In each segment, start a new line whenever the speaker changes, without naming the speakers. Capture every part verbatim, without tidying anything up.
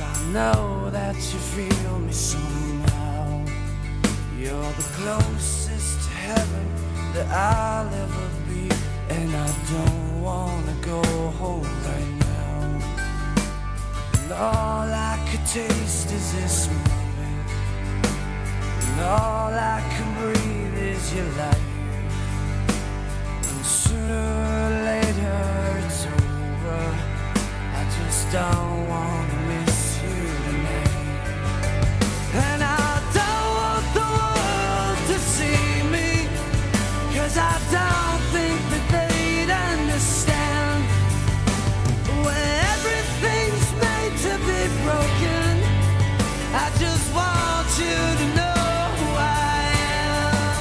I know that you feel me somehow. You're the closest to heaven that I'll ever be, and I don't wanna go home right now. And all I could taste is this moment, and all I can breathe is your life. And sooner or later it's over. I just don't wanna miss you tonight. And I don't want the world to see me, 'cause I don't think that they'd understand. When everything's made to be broken, I just want you to know who I am.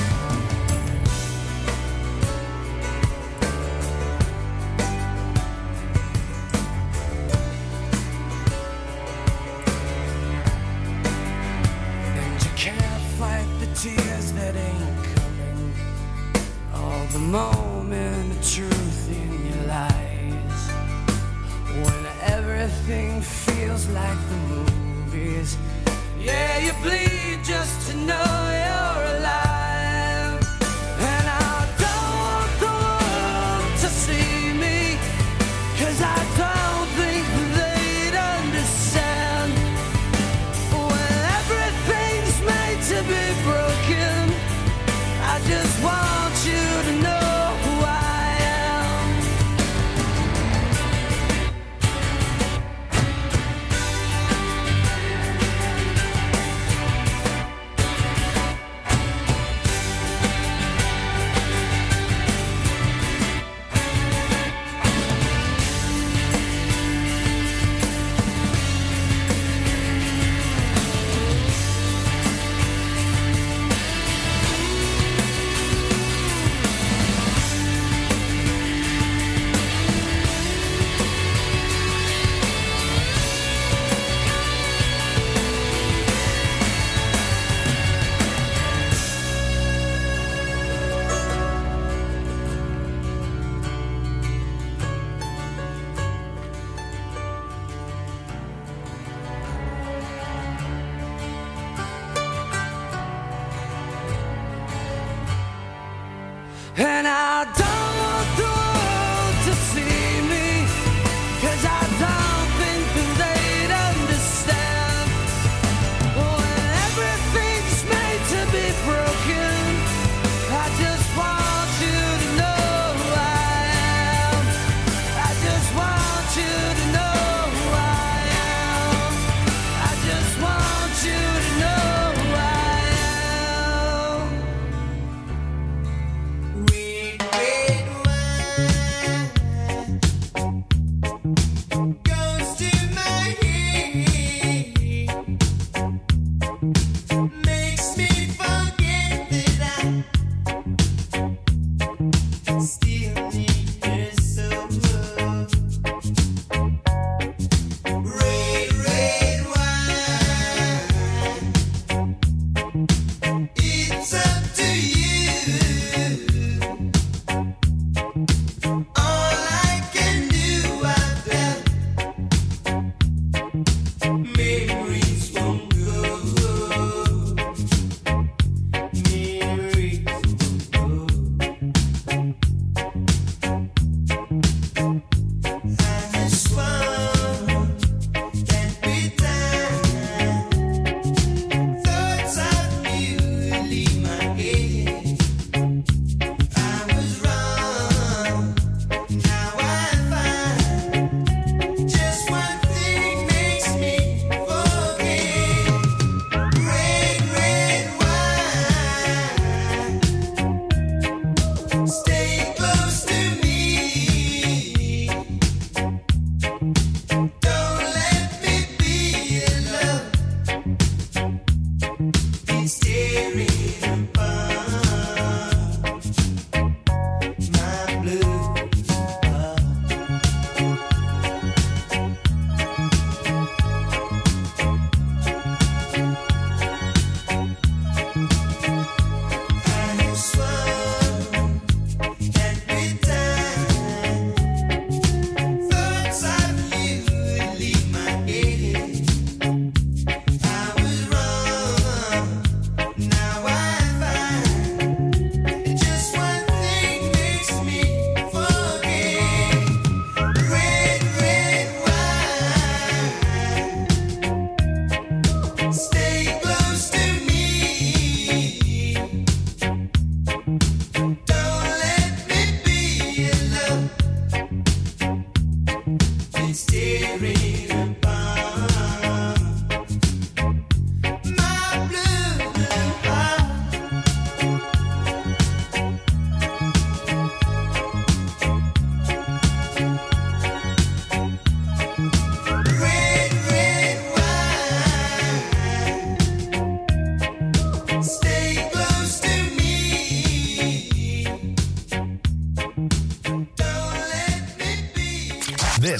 And you can't fight the tears that ain't coming, all the moment of truth in your lies. When everything feels like the movies, yeah, you bleed just to know you're alive. And I don't want the world to see me, 'cause I don't think they'd understand. When everything's made to be broken, I just want you to know who I am. And I don't want the world to see me, 'cause I don't think that they'd understand. When everything's made to be broken, I just want you to know who I am. I just want you to know who I am. I just want you to know who I am. We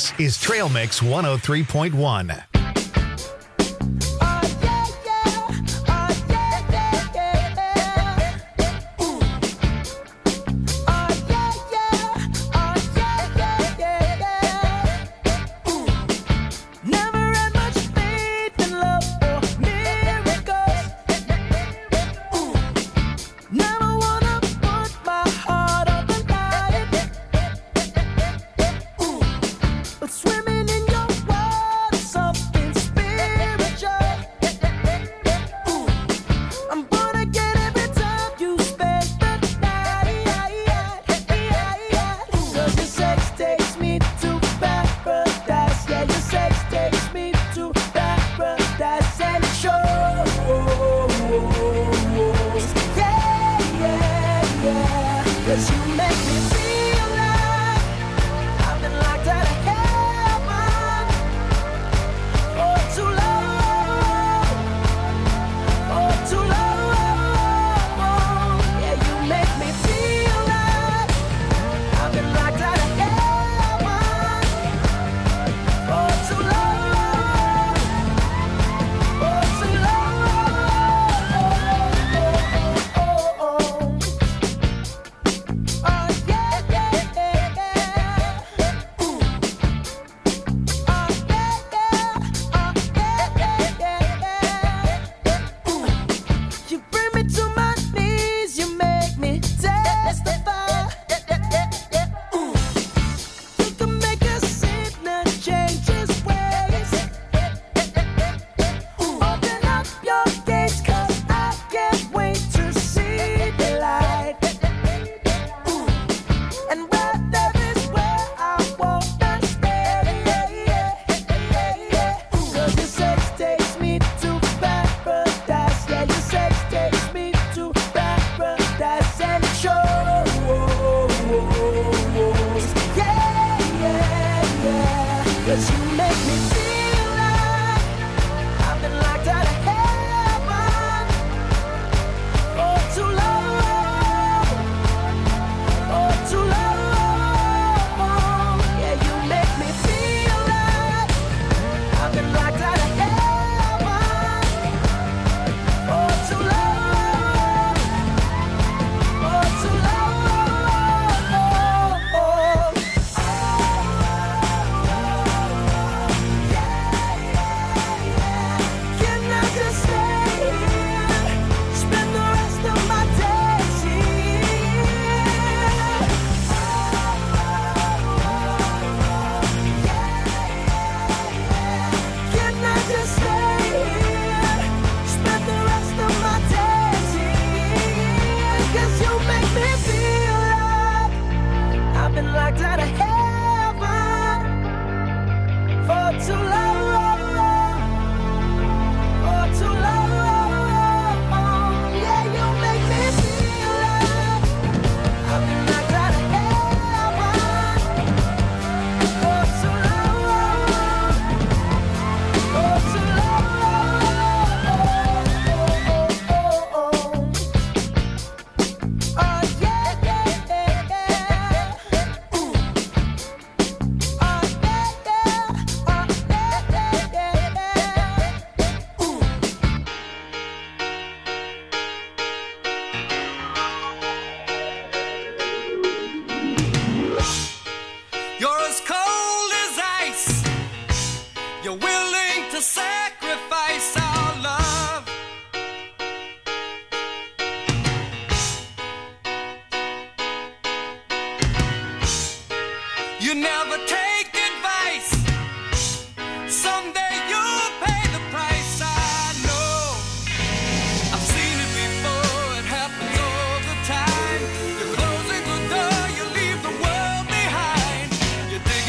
This is Trail Mix one oh three point one.
Swimming in your water, something spiritual.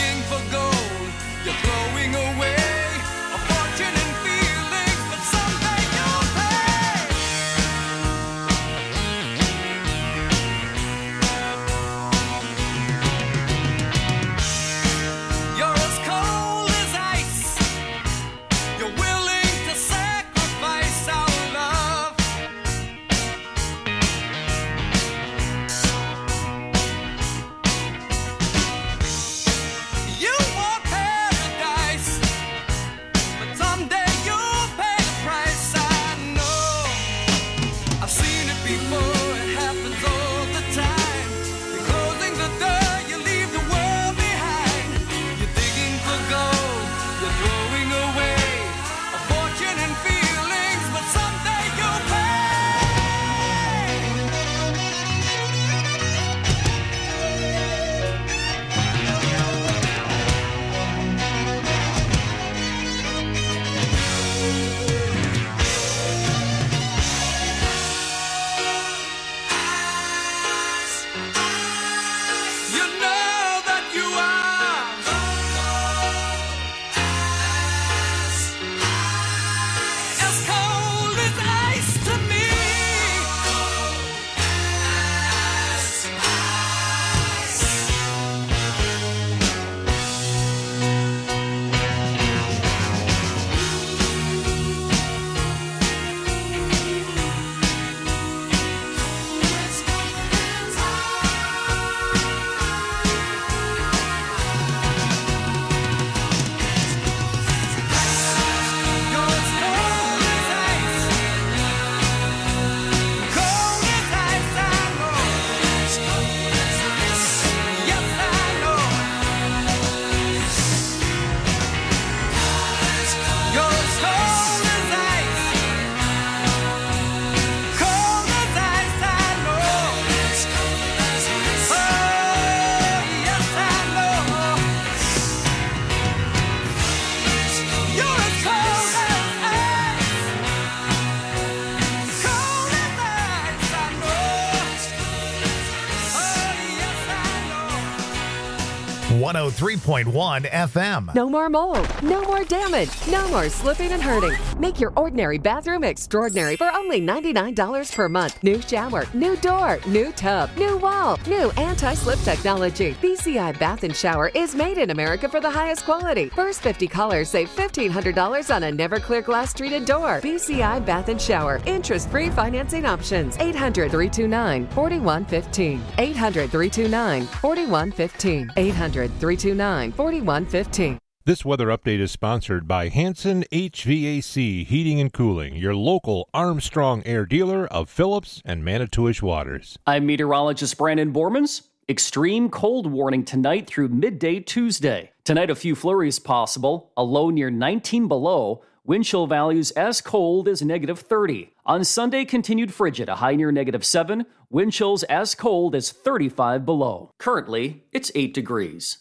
You're throwing away a fortune and feelings, but sometimes
one oh three point one F M.
No more mold, no more damage, no more slipping and hurting. Make your ordinary bathroom extraordinary for only ninety-nine dollars per month. New shower, new door, new tub, new wall, new anti-slip technology. B C I Bath and Shower is made in America for the highest quality. First fifty callers save fifteen hundred dollars on a never clear glass treated door. B C I Bath and Shower. Interest-free financing options. eight hundred, three two nine, four one one five. eight hundred, three two nine, four one one five. eight hundred, three two nine, four one one five.
This weather update is sponsored by Hanson H V A C Heating and Cooling, your local Armstrong Air dealer of Phillips and Manitowish Waters.
I'm meteorologist Brandon Bormans. Extreme cold warning tonight through midday Tuesday. Tonight, a few flurries possible, a low near nineteen below. Wind chill values as cold as negative thirty. On Sunday, continued frigid, a high near negative seven. Wind chills as cold as thirty-five below. Currently, it's eight degrees.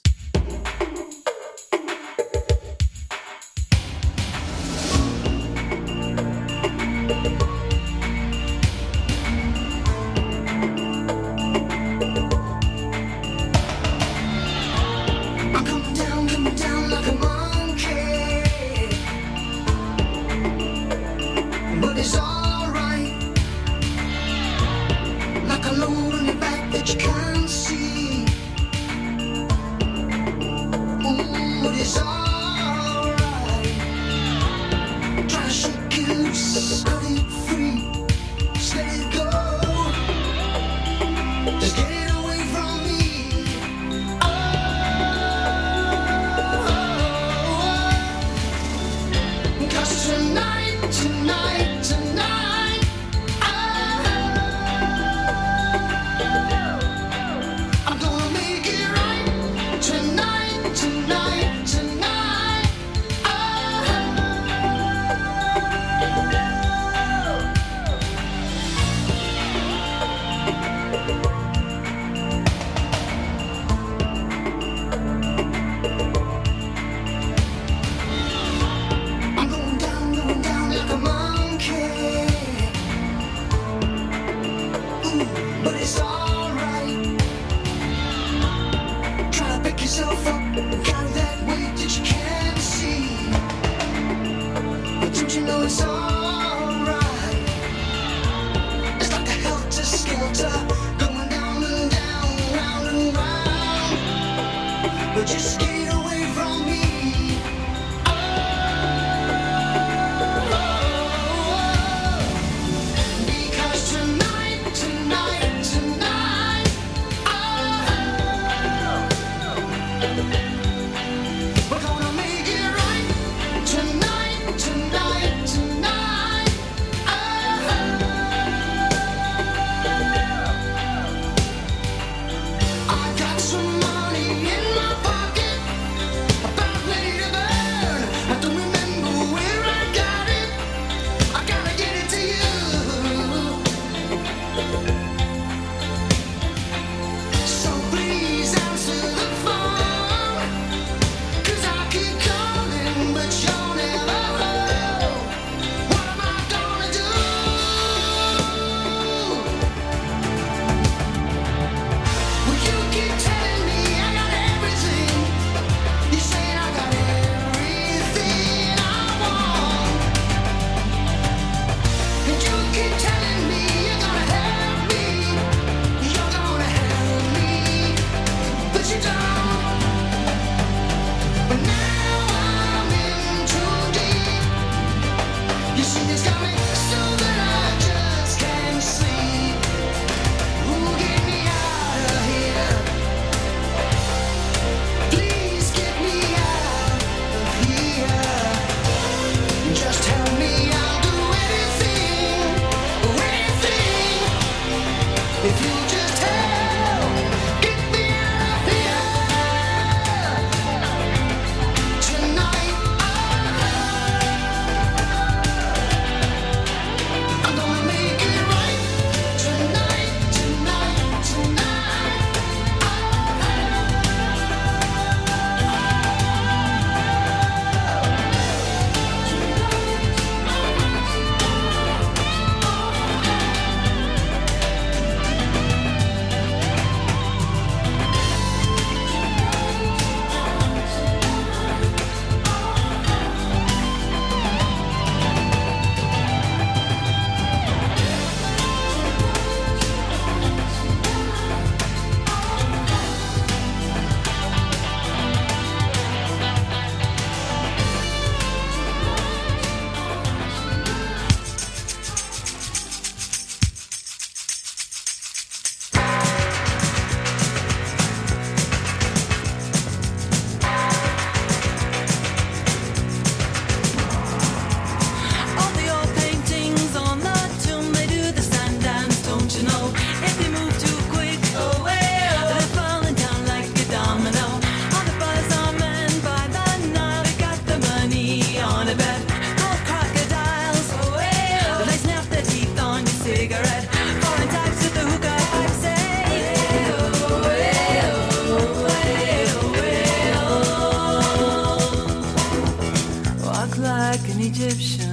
like an Egyptian.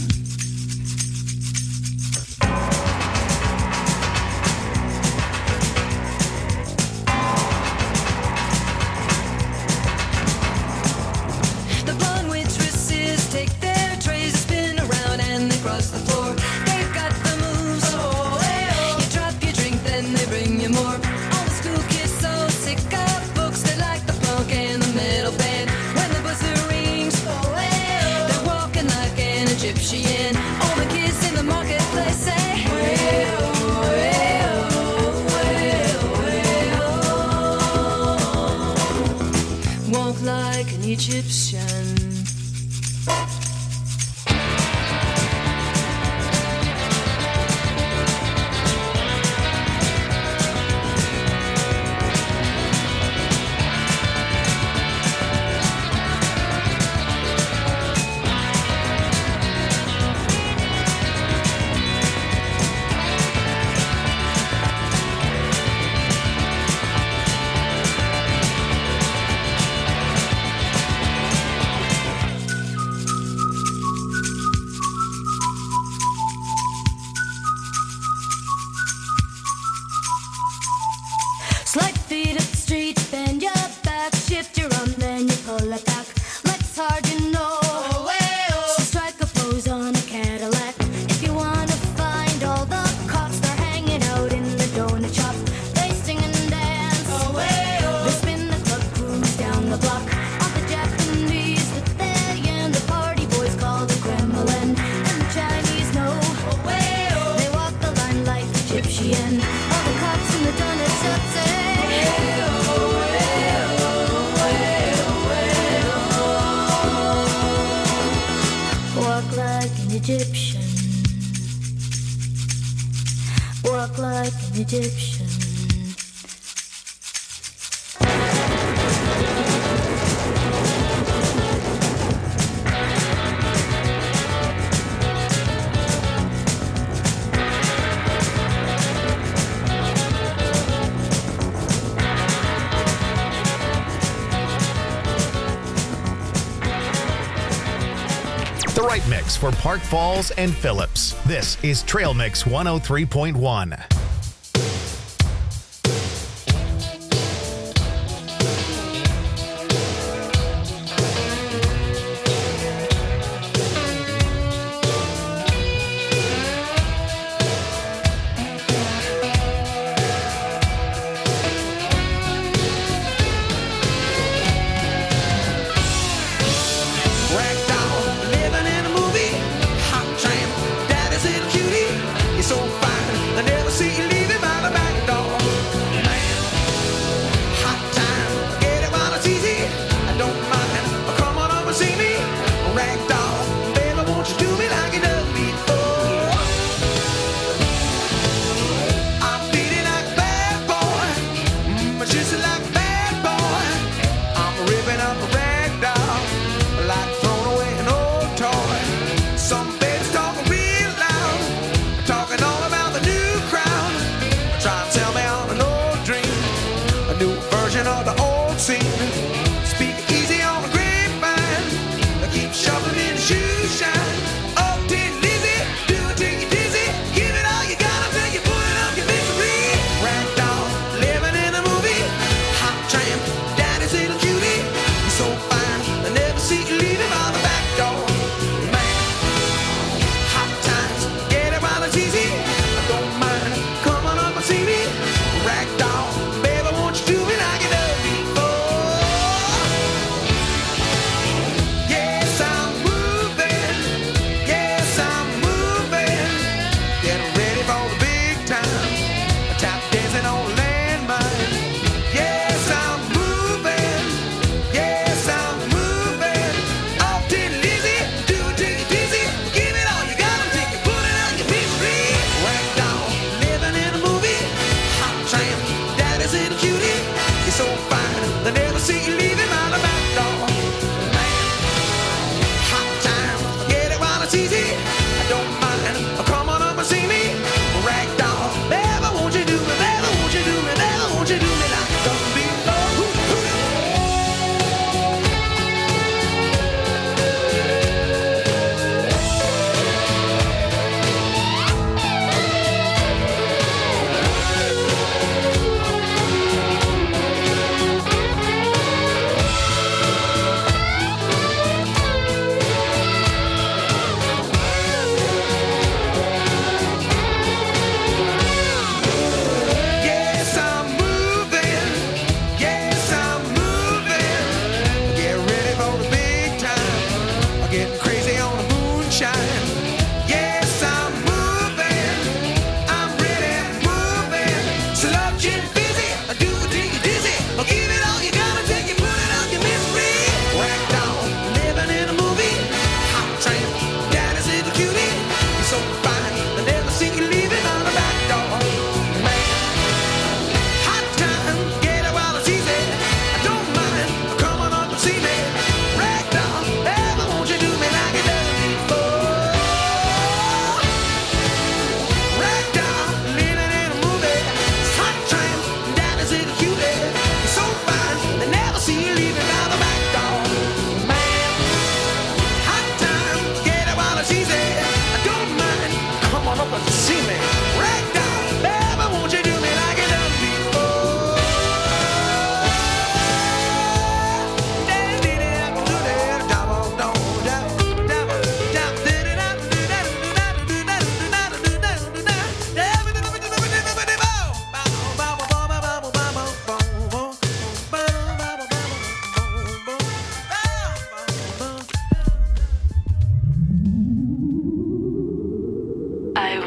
The blonde waitresses take their trays and spin around and they cross the floor. They've got the moves. Oh, hey, oh. You drop your drink, then they bring you more. All the school kids so sick of books, they like the punk and the metal band. When the buzzer rings, oh, hey, oh. They're walking like an Egyptian. All the kids in the marketplace say, way, oh, way, oh, way, oh, way, oh. Walk like an Egyptian. Slide feet up the street, bend your back, shift your arm, then you pull it back. Legs hard, you know. Oh, hey, oh. So strike a pose on a Cadillac. If you wanna find all the cops, they're hanging out in the donut shop. They sing and dance. Oh, hey, oh. They spin the club, cruise down the block. All the Japanese with their yen, the party boys call the Kremlin, and the Chinese know. Oh, hey, oh. They walk the line like Egyptian. All the cops in the donut shop say, walk like an Egyptian. Walk like an Egyptian.
The right mix for Park Falls and Phillips. This is Trail Mix one oh three point one.
Ragdoll, living in a movie. Hot tramp, daddy's little cutie. You're so fine, I never see you leaving by the back door. Man, hot time, get it while it's easy. I don't mind, come on over and see me. Ragdoll, baby, won't you do me like you done before? I'm feeling like a bad boy, mm, just like a bad boy. I'm ripping up a ragdoll, like throwing away an old toy. Some babies talking real loud, talking all about the new crown. Try to tell me on an old dream, a new version of the old scene. Speak easy on the grapevine, I keep shuffling in the shoe shine. Oh, did Lizzie, do it till you're dizzy. Give it all you got until you put it up your misery. Ragdoll, living in a movie. Hot tramp, daddy's little cutie. You're so fine, I never see you leaving by the back door. Man,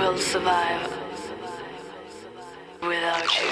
will survive without you.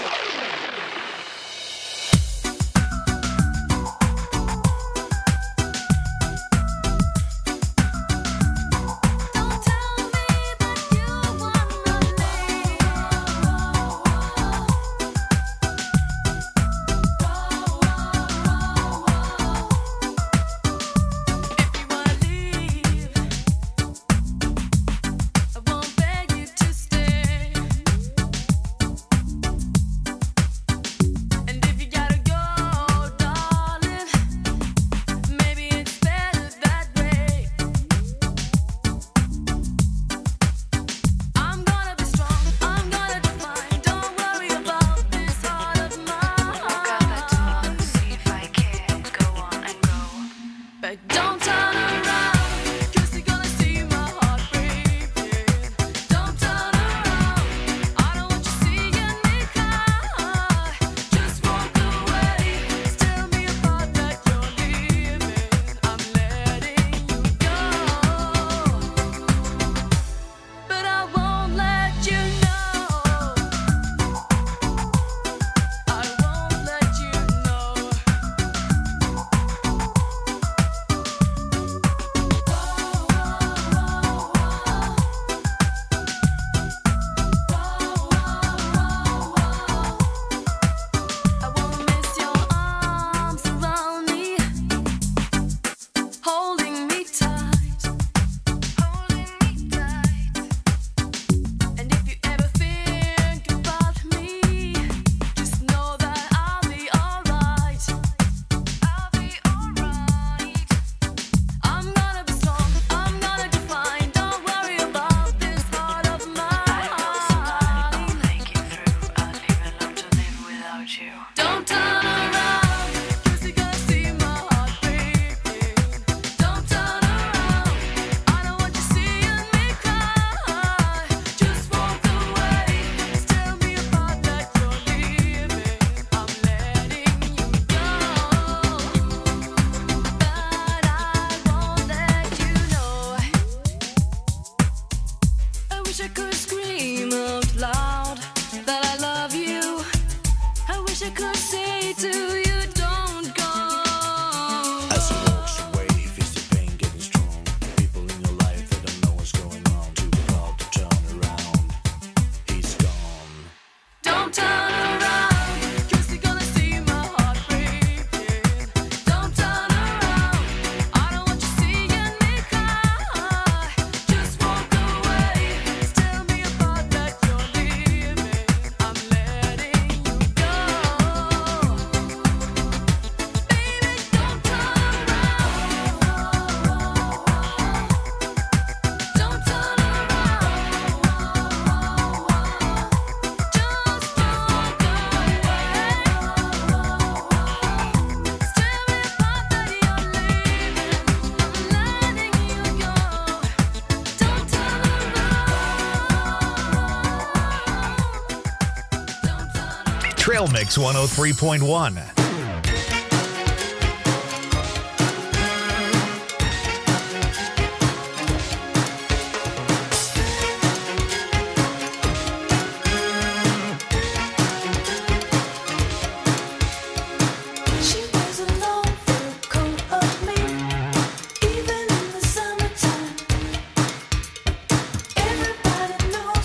Trail Mix one oh three point one.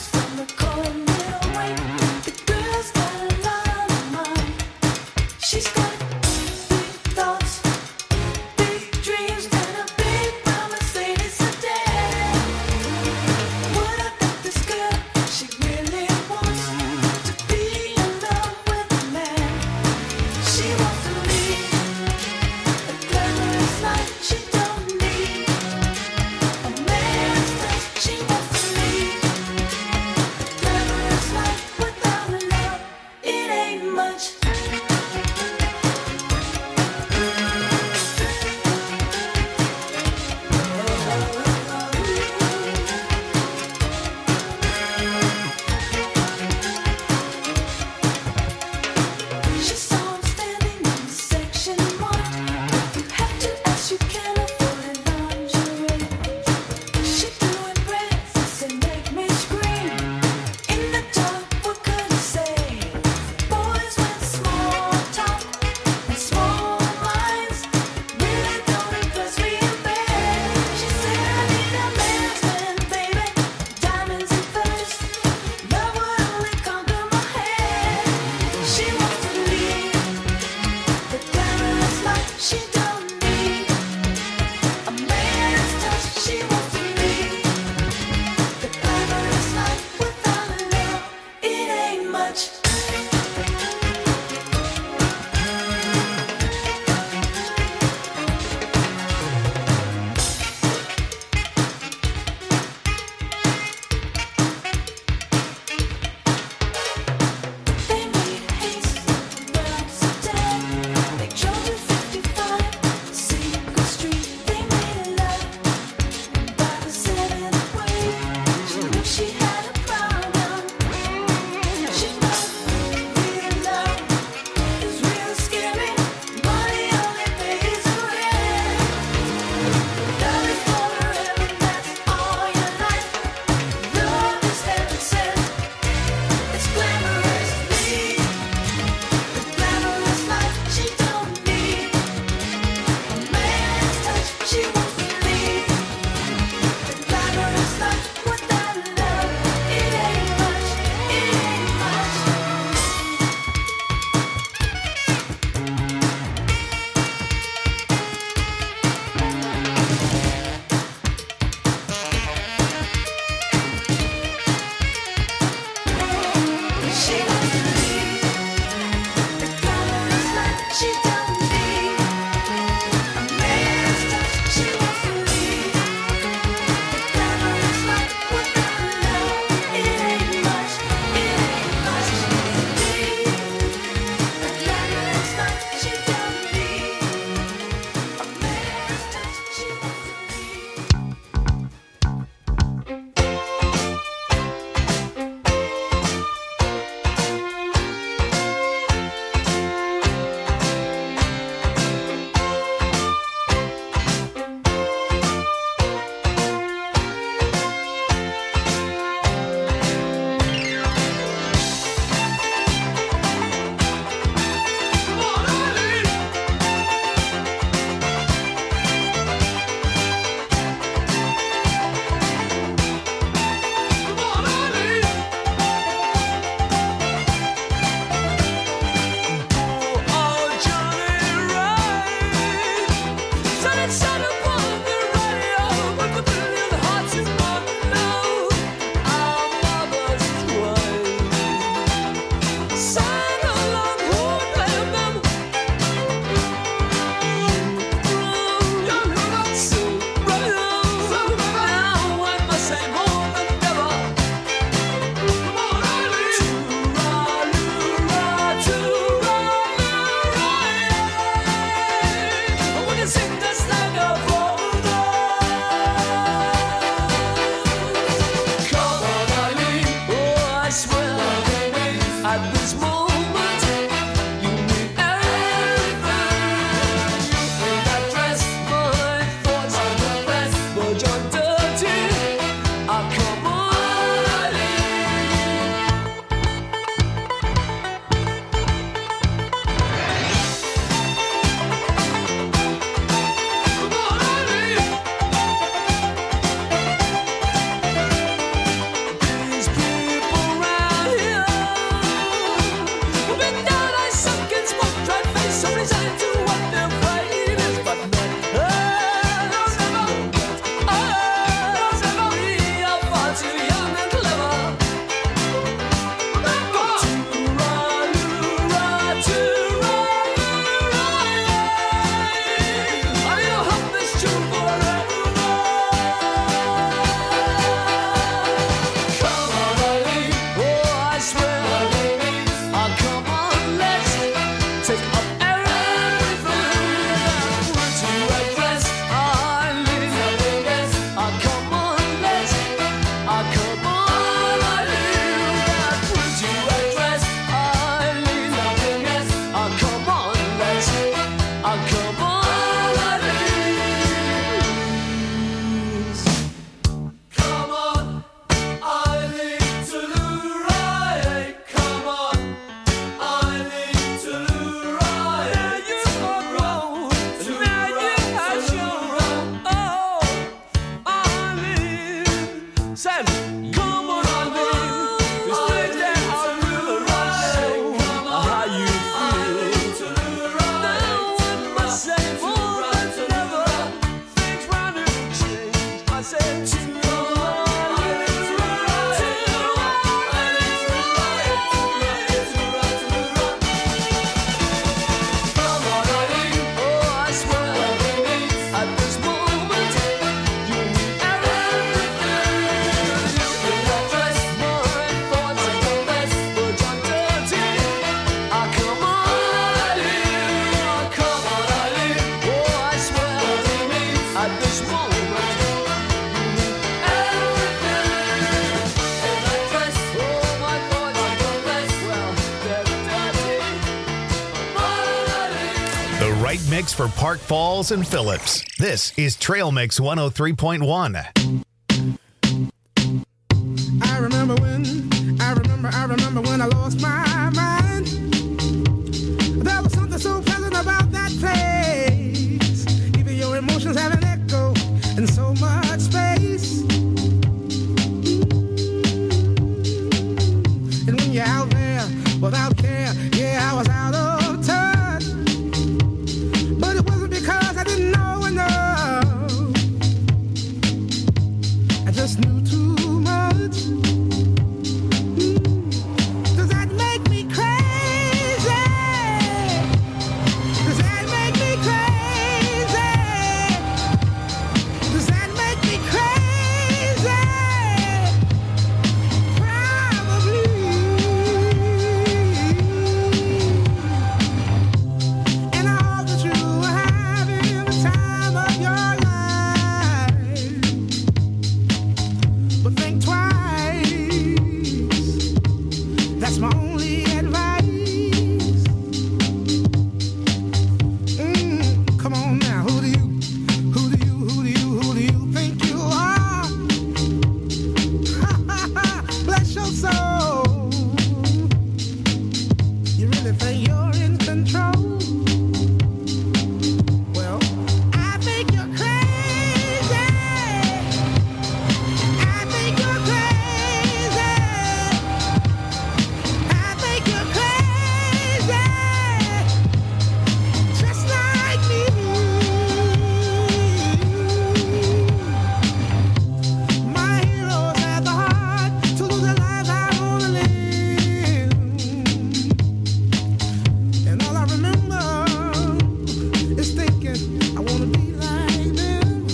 She's
Said, come on, Arlene. This place that I really like. How you feel? Now in my same home, but never things running change. I said, to
mix for Park Falls and Phillips. This is Trail Mix one oh three point one.
I remember when, I remember, I remember when I lost my mind. There was something so pleasant about that place. Even your emotions have an echo in so much space. And when you're out there without care, yeah, I was out of touch. But it wasn't because I didn't know enough. I just knew too much. Mm. Does that make me crazy? Does that make me crazy? Does that make me crazy? Probably. And I hope that you are having the time of your life. But think twice. That's my only advice. Mm, come on now, who do you, who do you, who do you, who do you think you are? Bless your soul. You really think you're in control? Well, I think you're crazy. I think you're crazy. I think you're crazy. Just like me. My heroes had the heart to lose their lives out on the limb. And all I remember is thinking, I want to be like them.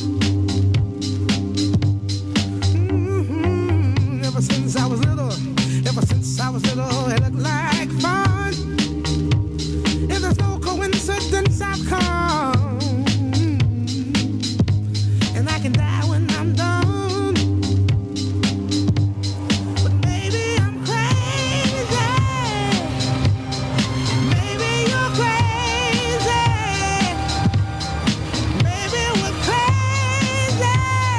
Mhm. Ever since I was little, ever since I was little, it looked like fun. And there's no coincidence I've come. And I can die when I'm done. But maybe I'm crazy. Maybe you're crazy. Maybe we're crazy.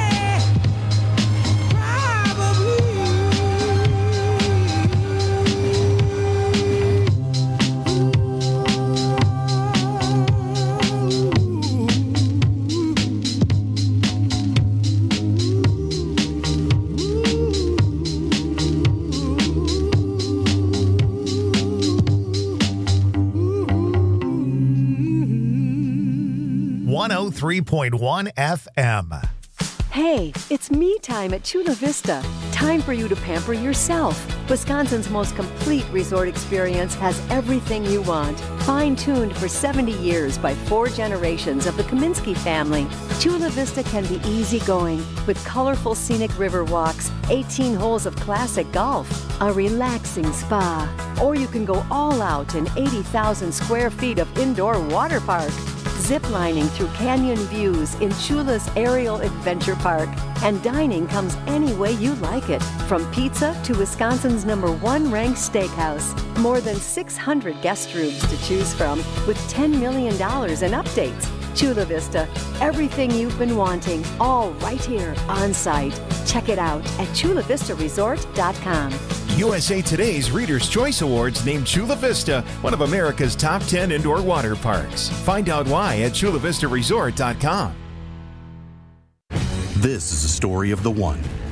one oh three point one F M.
Hey, it's me time at Chula Vista. Time for you to pamper yourself. Wisconsin's most complete resort experience has everything you want. Fine-tuned for seventy years by four generations of the Kaminsky family, Chula Vista can be easygoing with colorful scenic river walks, eighteen holes of classic golf, a relaxing spa, or you can go all out in eighty thousand square feet of indoor water park. Ziplining through canyon views in Chula's Aerial Adventure Park. And dining comes any way you like it, from pizza to Wisconsin's number one ranked steakhouse. More than six hundred guest rooms to choose from with ten million dollars in updates. Chula Vista, everything you've been wanting, all right here on site. Check it out at chula vista resort dot com.
U S A Today's Reader's Choice Awards named Chula Vista one of America's top ten indoor water parks. Find out why at chula vista resort dot com.
This is the story of the one.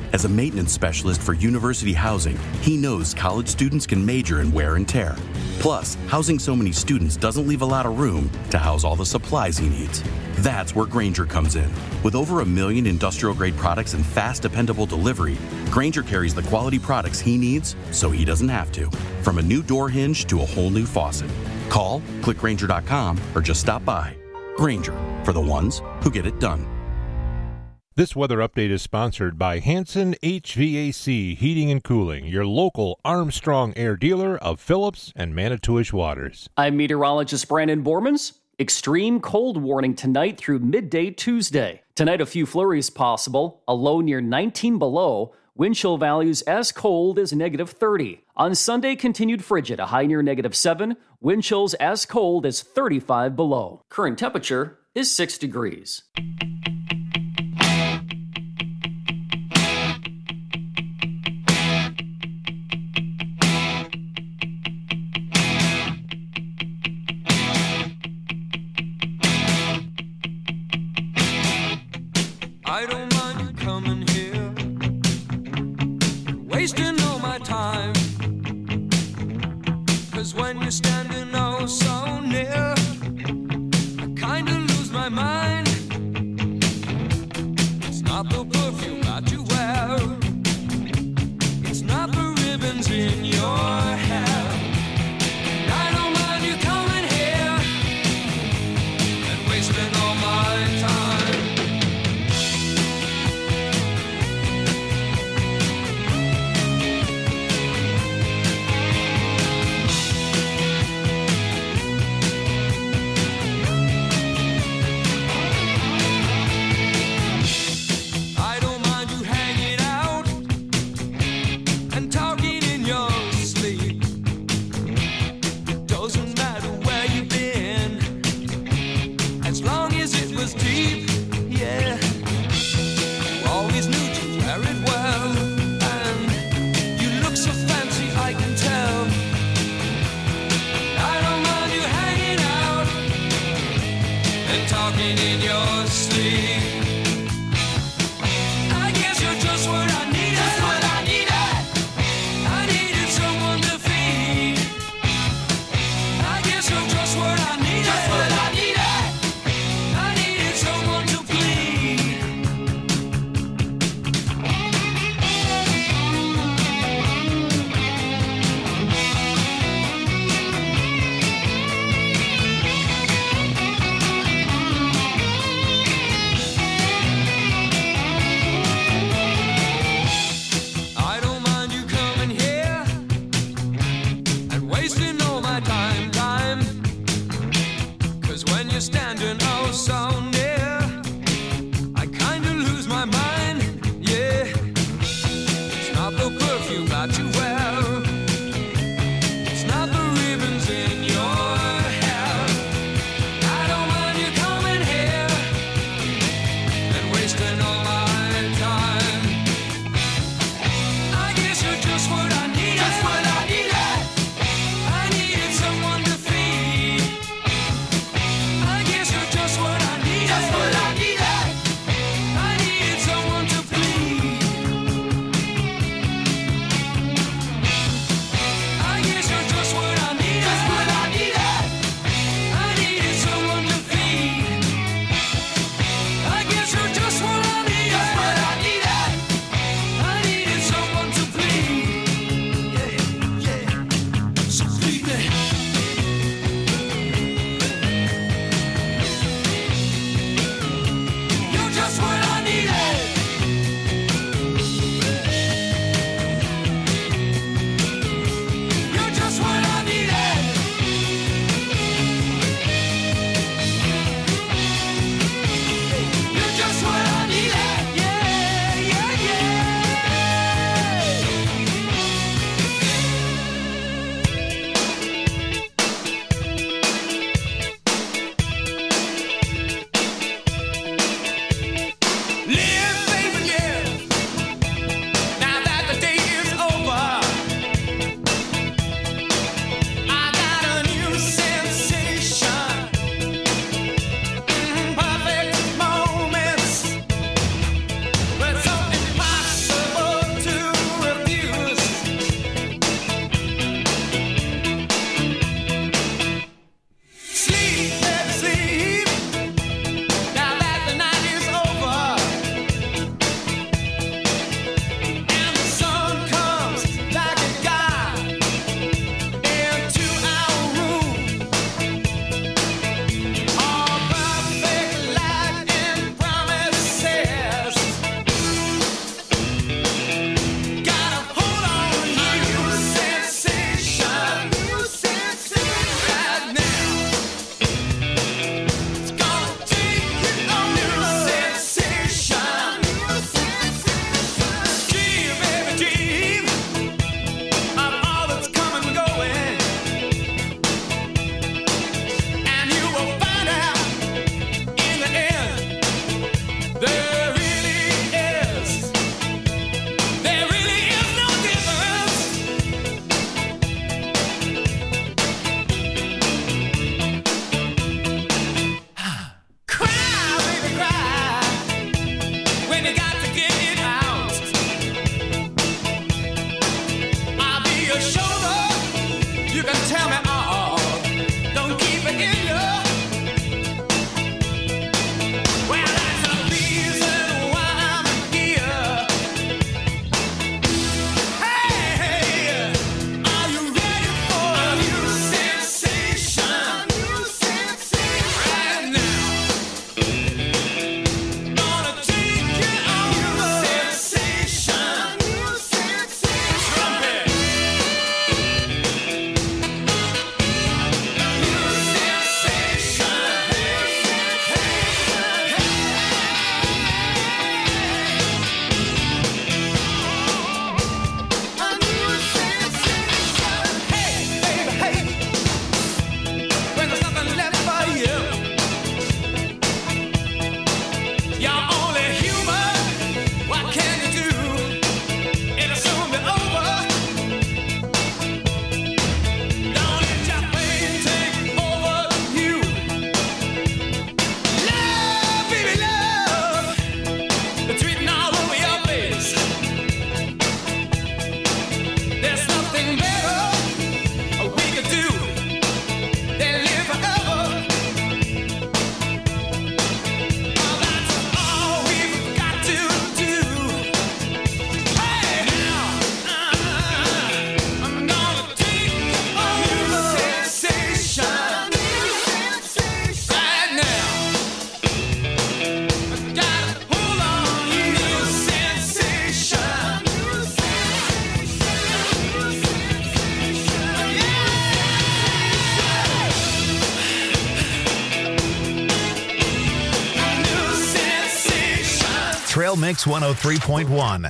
As a maintenance specialist for university housing, he knows college students can major in wear and tear. Plus, housing so many students doesn't leave a lot of room to house all the supplies he needs. That's where Grainger comes in. With over a million industrial-grade products and fast, dependable delivery, Grainger carries the quality products he needs so he doesn't have to. From a new door hinge to a whole new faucet. Call, click Grainger dot com, or just stop by. Grainger, for the ones who get it done.
This weather update is sponsored by Hanson H V A C Heating and Cooling, your local Armstrong Air dealer of Phillips and Manitowish Waters.
I'm meteorologist Brandon Bormans. Extreme cold warning tonight through midday Tuesday. Tonight, a few flurries possible, a low near nineteen below, wind chill values as cold as negative thirty. On Sunday, continued frigid, a high near negative seven, wind chills as cold as thirty-five below. Current temperature is six degrees.
I don't mind you coming here, wasting all my time. Cause when you're standing oh so near, I kinda lose my mind. It's not the perfume that you wear, it's not the ribbons in your hair. And I don't mind you coming here and wasting all my time.
Mix one oh three point one.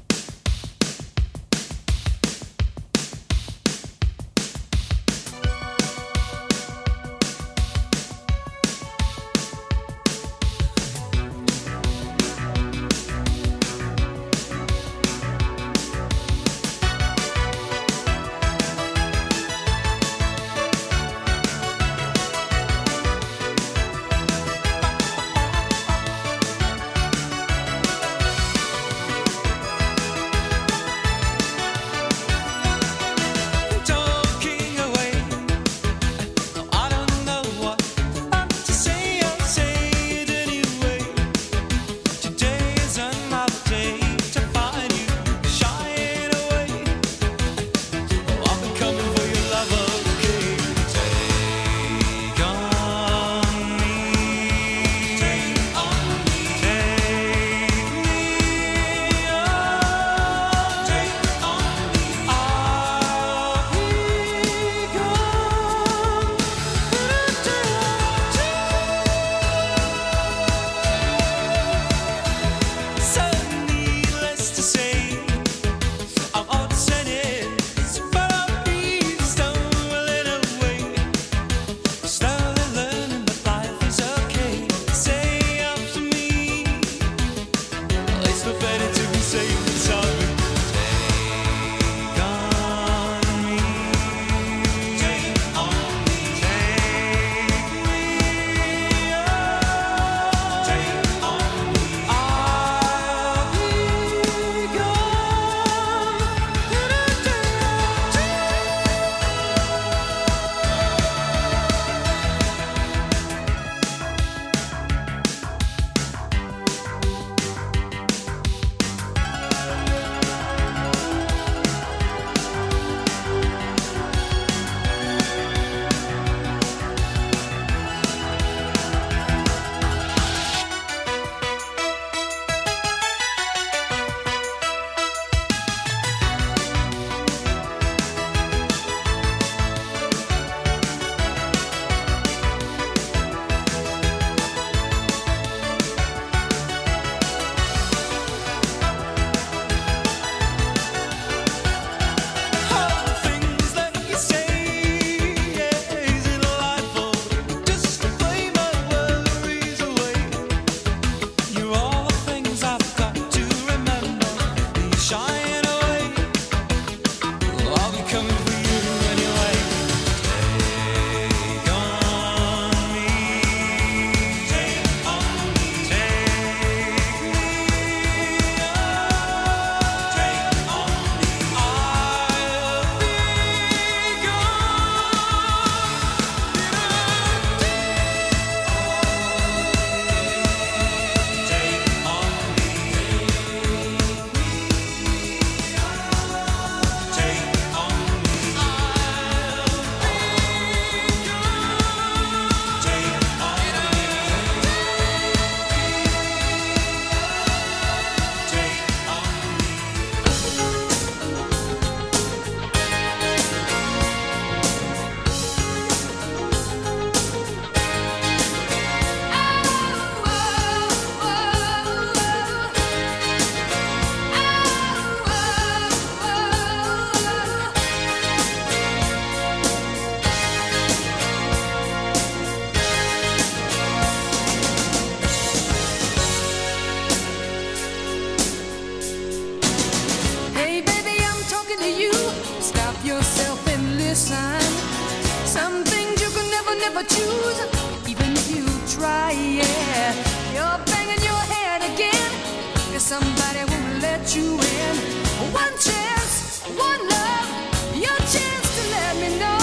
never choose, even if you try, yeah. You're banging your head again, cause somebody won't let you in. One chance, one love, your chance to let me know.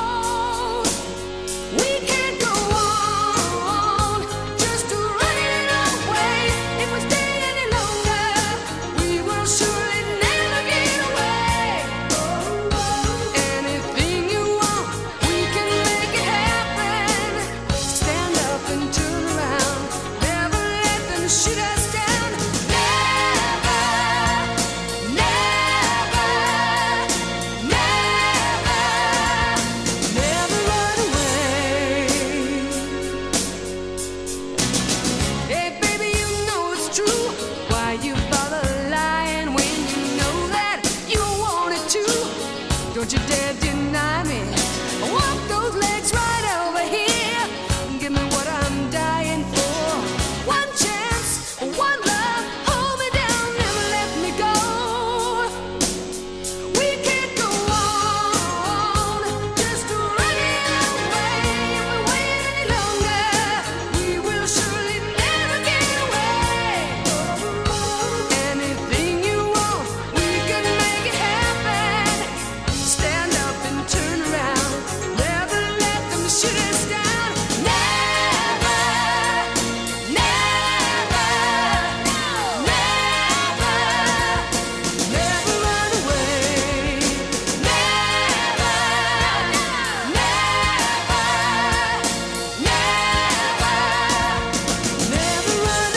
We can't go on, just to run it away. If we stay any longer, we will surely never get away. Anything you want, we can make it happen. Stand up and turn around, never let them shoot us down. Never, never. Don't you dare deny me. Walk those legs right over here. Give me what I'm dying for. One chance, one love. Hold me down, never let me go. We can't go on just running away. If we wait any longer, we will surely never get away. Anything you want, we can make it happen. Stand up and turn around. Never let them shoot us down. Never, never, never, never run away. Never, never, never, never run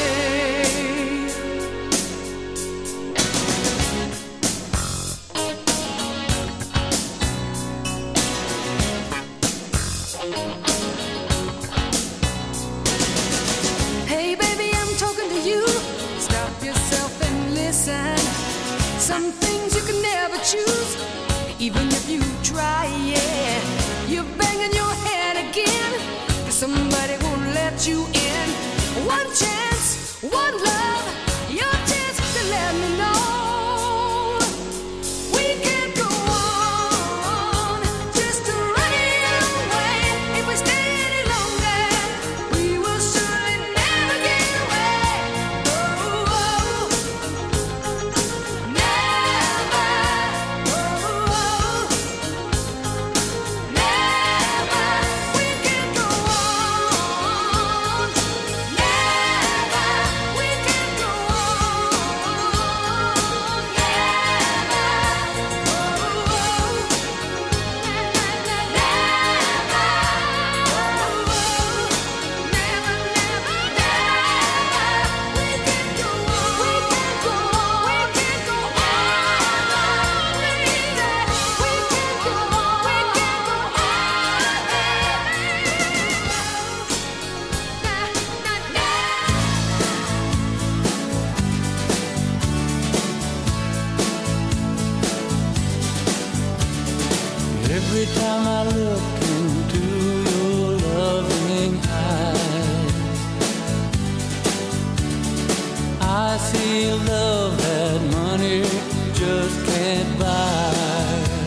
away. Hey baby, I'm talking to you. Stop yourself and listen. Some things you can never choose, even if you try, yeah. You're banging your head again, 'cause somebody won't let you in. One chance, one love, your chance to let me know. We can't go on just running away. If we stay any longer, we will surely never get away. Oh, oh, never. Oh, oh, never. We can't go on. Never. We can't go on.
Every time I look into your loving eyes, I see a love that money just can't buy.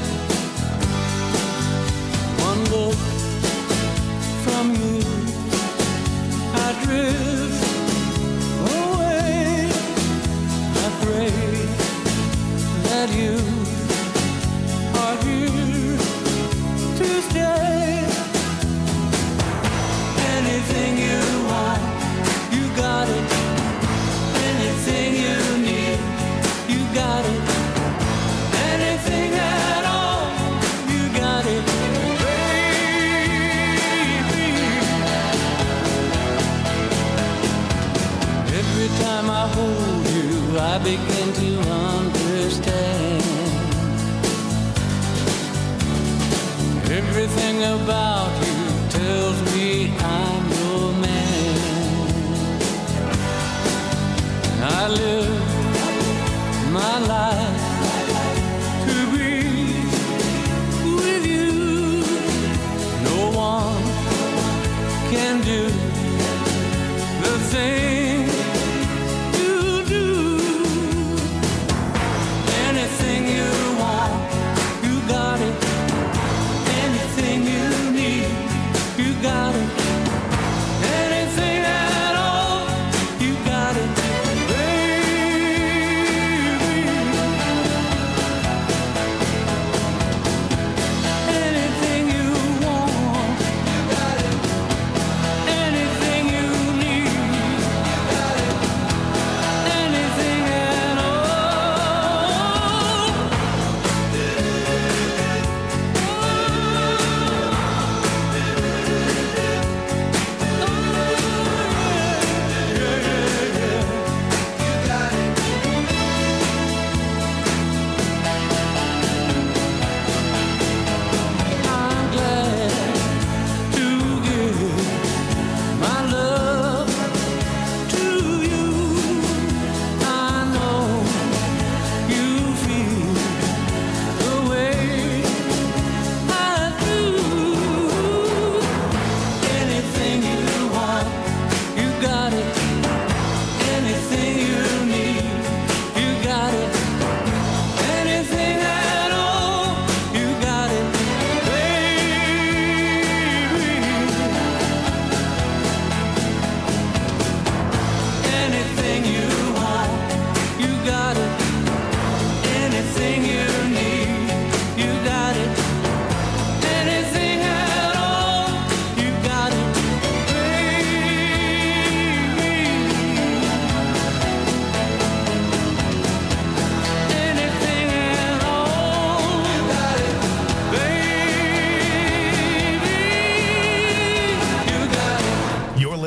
One look from you, I drift away. I pray that you are here to stay. Anything you want, you got it. Anything you need, you got it. Anything at all, you got it, baby. Every time I hold you, I begin to understand. Everything about you tells me I'm your man. I live my life to be with you. No one can do the thing you do. Anything you want, you got it. Anything you need, you got it. Anything at all, you got it, baby. Anything you want, you got it. Anything you need,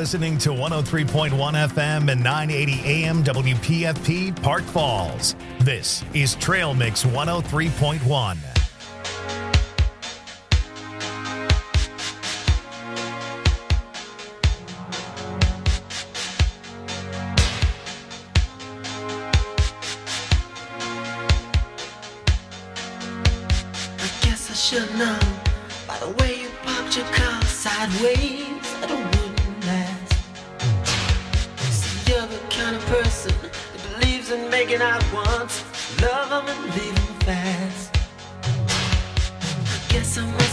listening to one oh three point one F M and nine eighty A M W P F P Park Falls. This is Trail Mix one oh three point one.
Should know by the way you parked your car sideways that it wouldn't last. See, you're the kind of person that believes in making out once, love them and leave them fast. I guess I must